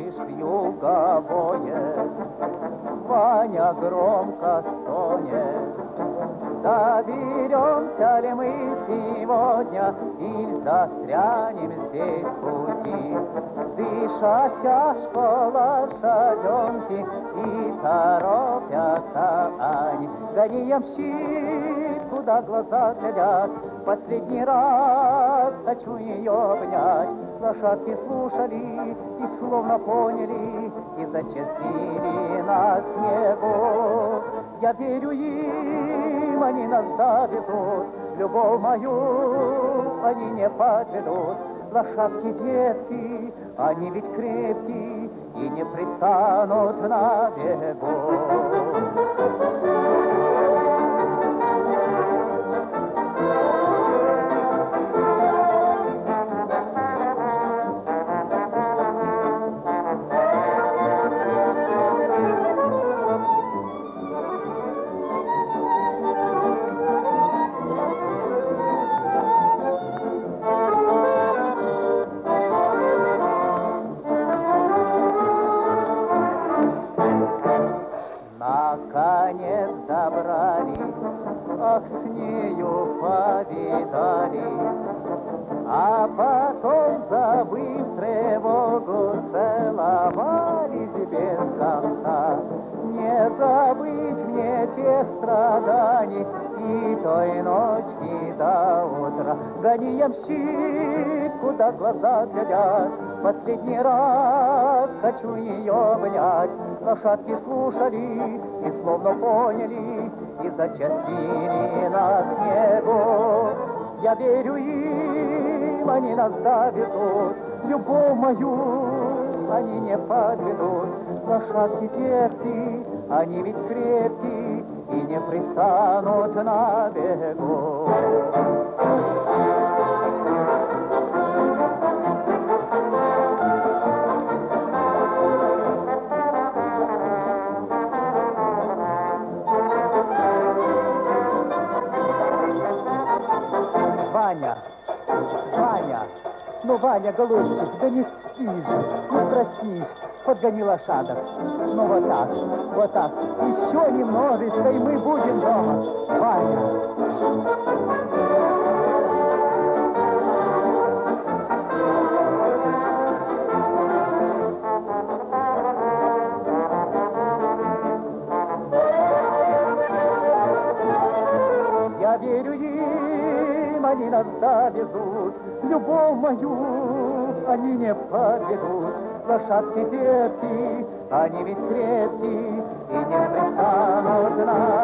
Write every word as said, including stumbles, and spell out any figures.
слышишь вьюговое, Ваня громко стонет. Доберемся ли мы сегодня или застрянем здесь в пути? Дыша тяжко лошаденки и торопятся они. Гони, ямщик, куда глаза глядят, последний раз хочу ее обнять. Лошадки слушали и словно поняли, и зачастили на снегу. Я верю им, они нас довезут, любовь мою они не подведут. Лошадки, детки, они ведь крепкие и не пристанут на бегу. Наконец добрались, ах, с нею повидались, а потом, забыв тревогу, целовались без конца. Не забыть мне тех страданий и той ночки до утра. Гони, ямщик, куда глаза глядят, последний раз хочу ее обнять. Лошадки слушали и словно поняли, и зачастили на снегу. Я верю им, они нас довезут, любовь мою они не подведут. Лошадки, детки, они ведь крепкие и не пристанут на бегу. Ваня, Ваня, ну, Ваня, голубчик, да не спи же, не проснись, подгони лошадок. Ну, вот так, вот так, еще немножечко, и мы будем дома. Ваня. Я верю им, они нас довезут, любовь мою они не подведут. Лошадки, детки, они ведь крепкие и не пристанут на